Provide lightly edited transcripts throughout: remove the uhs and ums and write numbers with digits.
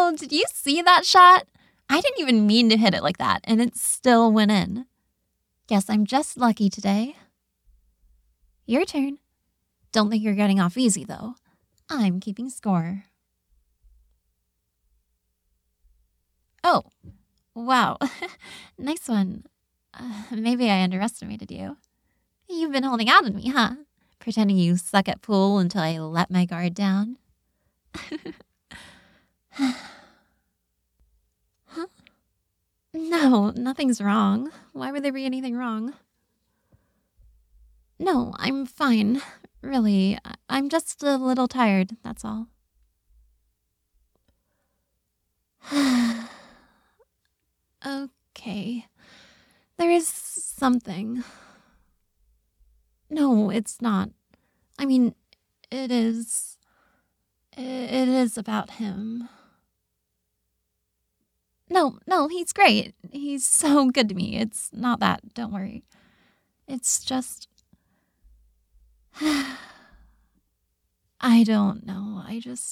Oh, did you see that shot? I didn't even mean to hit it like that, and it still went in. Guess I'm just lucky today. Your turn. Don't think you're getting off easy, though. I'm keeping score. Oh, wow. Nice one. Maybe I underestimated you. You've been holding out on me, huh? Pretending you suck at pool until I let my guard down. Huh? No, nothing's wrong. Why would there be anything wrong? No, I'm fine. Really, I'm just a little tired, that's all. Okay. There is something. No, it's not. I mean, it is. It is about him. No, he's great. He's so good to me. It's not that, don't worry. It's just. I don't know.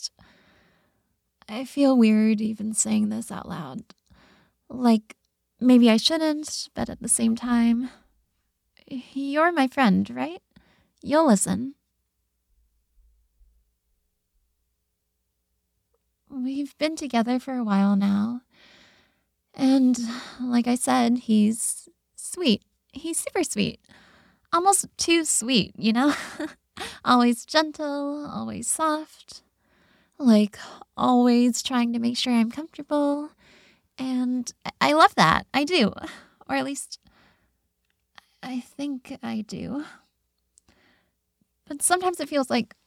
I feel weird even saying this out loud. Like, maybe I shouldn't, but at the same time. You're my friend, right? You'll listen. We've been together for a while now. And like I said, he's sweet. He's super sweet. Almost too sweet, you know? Always gentle, always soft. Like, always trying to make sure I'm comfortable. And I love that. I do. Or at least, I think I do. But sometimes it feels like,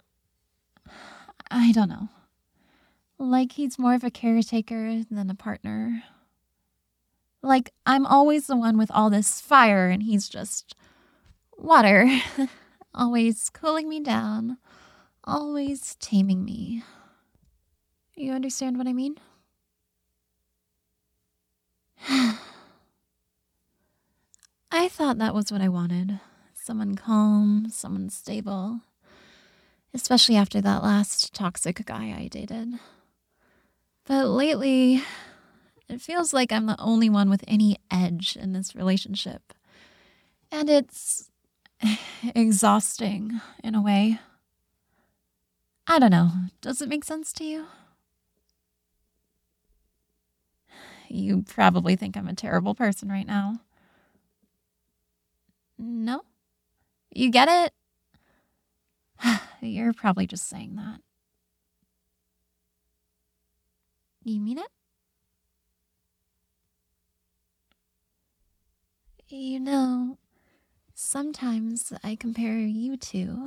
I don't know. Like he's more of a caretaker than a partner. Like I'm always the one with all this fire and he's just water. Always cooling me down. Always taming me. You understand what I mean? I thought that was what I wanted. Someone calm, someone stable. Especially after that last toxic guy I dated. But lately, it feels like I'm the only one with any edge in this relationship. And it's exhausting in a way. I don't know. Does it make sense to you? You probably think I'm a terrible person right now. No? You get it? You're probably just saying that. You mean it? You know, sometimes I compare you two,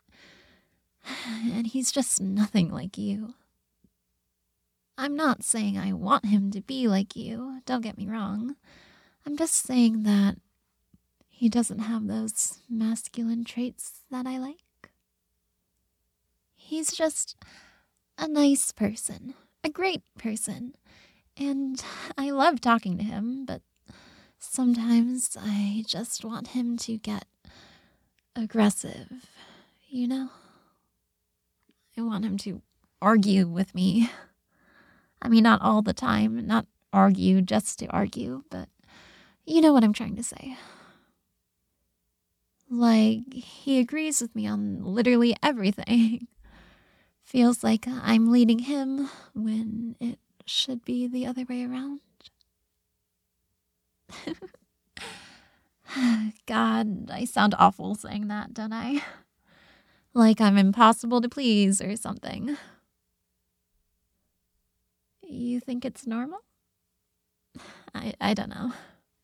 and he's just nothing like you. I'm not saying I want him to be like you, don't get me wrong. I'm just saying that he doesn't have those masculine traits that I like. He's just a nice person, a great person, and I love talking to him, but sometimes I just want him to get aggressive, you know? I want him to argue with me. I mean, not all the time, not argue just to argue, but you know what I'm trying to say. Like, he agrees with me on literally everything. Feels like I'm leading him when it should be the other way around. God, I sound awful saying that, don't I? Like I'm impossible to please or something. You think it's normal? I don't know.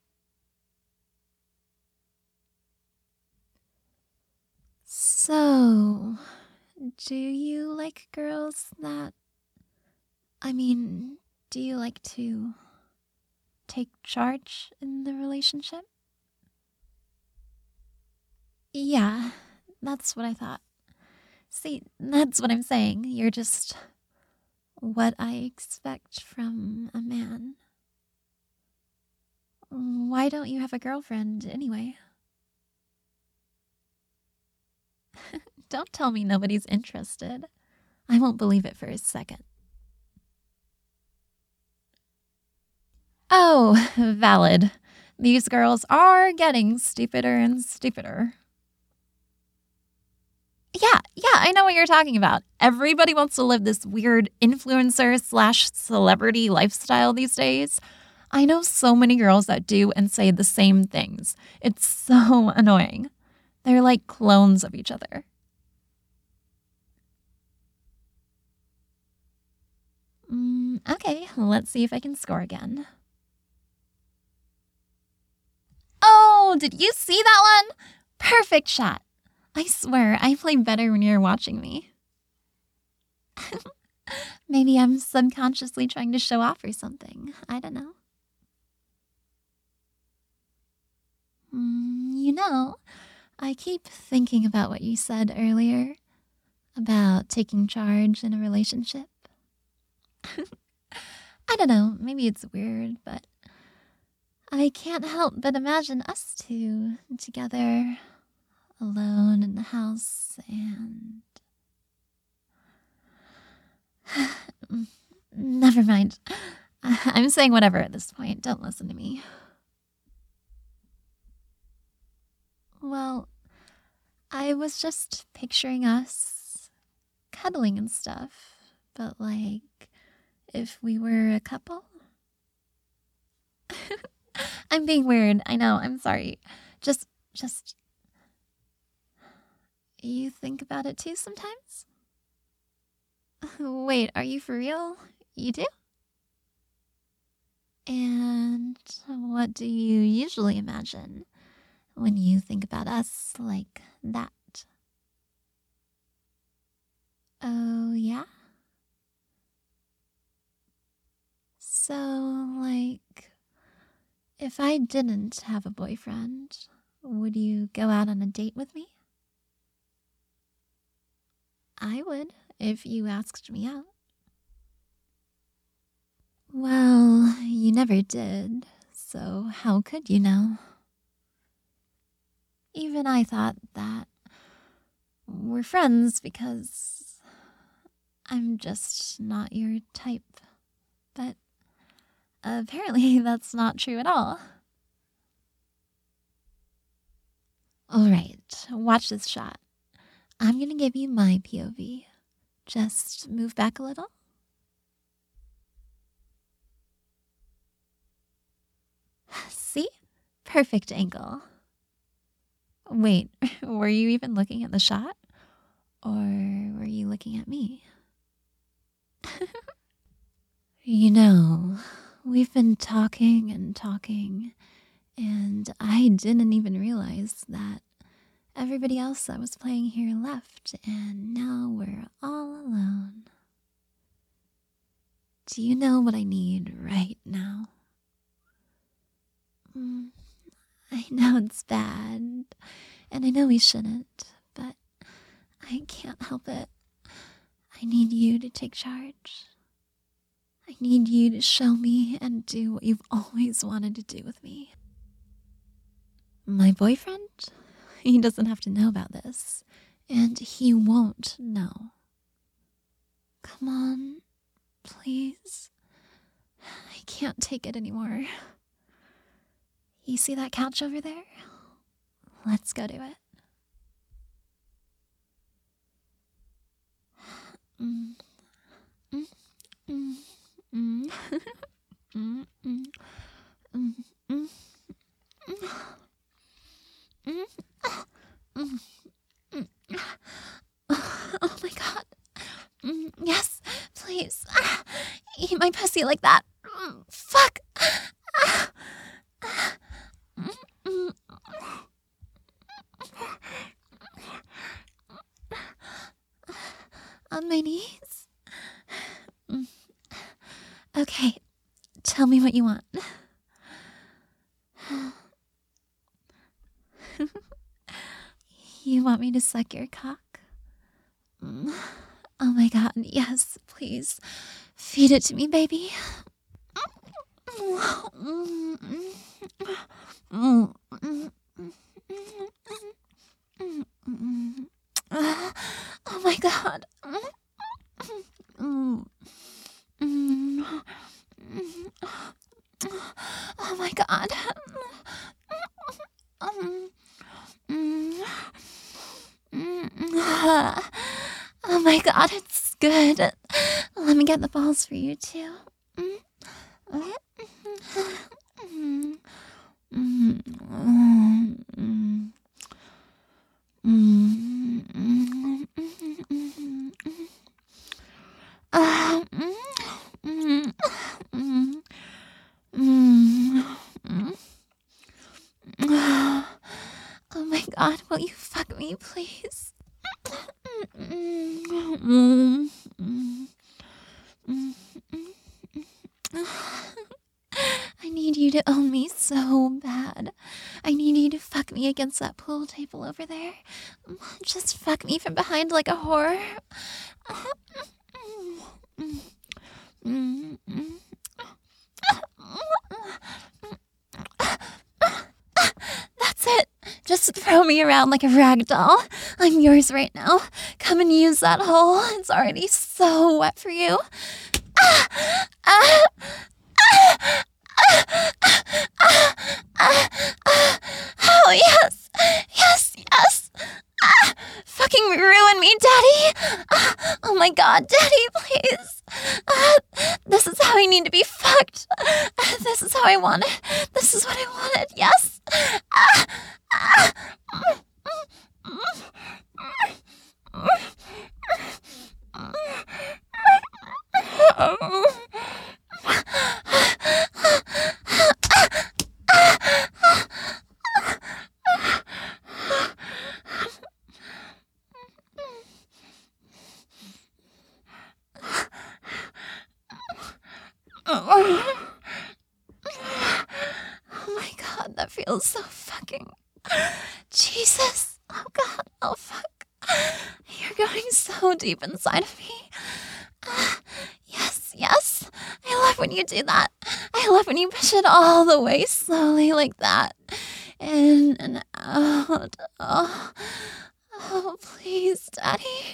So, do you like girls that... I mean, do you like to take charge in the relationship? Yeah, that's what I thought. See, that's what I'm saying. You're just what I expect from a man. Why don't you have a girlfriend anyway? Don't tell me nobody's interested. I won't believe it for a second. Oh, valid. These girls are getting stupider and stupider. Yeah, I know what you're talking about. Everybody wants to live this weird influencer slash celebrity lifestyle these days. I know so many girls that do and say the same things. It's so annoying. They're like clones of each other. Okay, let's see if I can score again. Oh, did you see that one? Perfect shot. I swear, I play better when you're watching me. Maybe I'm subconsciously trying to show off or something. I don't know. You know, I keep thinking about what you said earlier about taking charge in a relationship. I don't know, maybe it's weird, but I can't help but imagine us two together, alone in the house, and. Never mind. I'm saying whatever at this point. Don't listen to me. Well, I was just picturing us cuddling and stuff, but like if we were a couple. I'm being weird. I know. I'm sorry. Just you think about it too sometimes? Wait, are you for real? You do? And what do you usually imagine when you think about us like that? Oh, yeah? So, like, if I didn't have a boyfriend, would you go out on a date with me? I would, if you asked me out. Well, you never did, so how could you know? Even I thought that we're friends because I'm just not your type. But apparently that's not true at all. Alright, watch this shot. I'm gonna give you my POV. Just move back a little. See? Perfect angle. Wait, were you even looking at the shot? Or were you looking at me? You know, we've been talking and talking, and I didn't even realize that everybody else that was playing here left, and now we're all alone. Do you know what I need right now? I know it's bad, and I know we shouldn't, but I can't help it. I need you to take charge. I need you to show me and do what you've always wanted to do with me. My boyfriend? He doesn't have to know about this, and he won't know. Come on, please. I can't take it anymore. You see that couch over there? Let's go to it. Mm. Mm. Mm. Mm. Mm. Mm. Mm. Mm. Mm. Mm. Mm. Oh my god. Yes, please. Eat my pussy like that. Fuck. On my knees. Okay, tell me what you want. You want me to suck your cock? Oh my god, yes, please. Feed it to me, baby. Oh my god. my god. Um, mm, oh my god, it's good. Let me get the balls for you too. Oh my god, will you fuck me, please? I need you to own me so bad. I need you to fuck me against that pool table over there. Just fuck me from behind like a whore. That's it. Just throw me around like a rag doll. I'm yours right now. Come and use that hole. It's already so wet for you. Oh, yes. Yes, yes. Fucking ruin me, Daddy. Oh my god, Daddy, please. This is how I need to be fucked. This is how I want it. This is what I wanted. Yes. Oh my god, that feels so fucking... Jesus. Oh god, oh fuck. You're going so deep inside of me. Yes, yes. I love when you do that. I love when you push it all the way slowly like that. In and out. Oh, oh please, Daddy.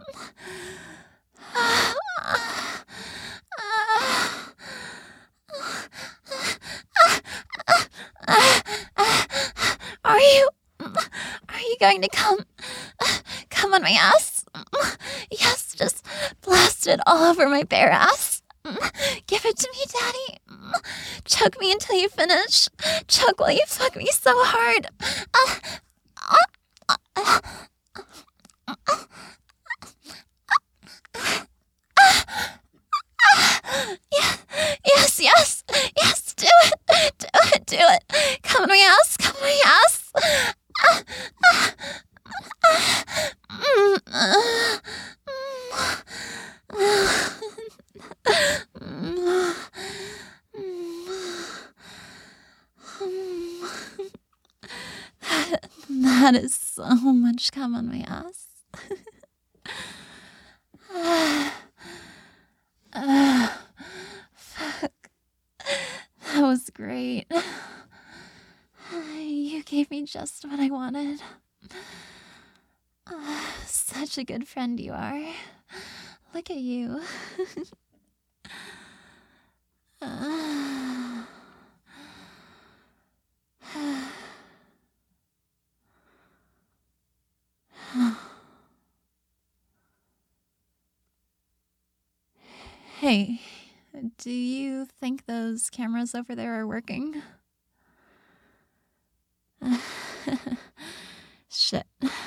Are you going to come on my ass? Yes, just blast it all over my bare ass. Give it to me, Daddy. Choke me until you finish. Choke while you fuck me so hard. Yeah, yes, yes, yes, do it, do it, do it. Come on my ass, come on my ass. That is so much cum on my ass. Fuck. That was great. You gave me just what I wanted. Such a good friend you are. Look at you. Hey, do you think those cameras over there are working? Shit.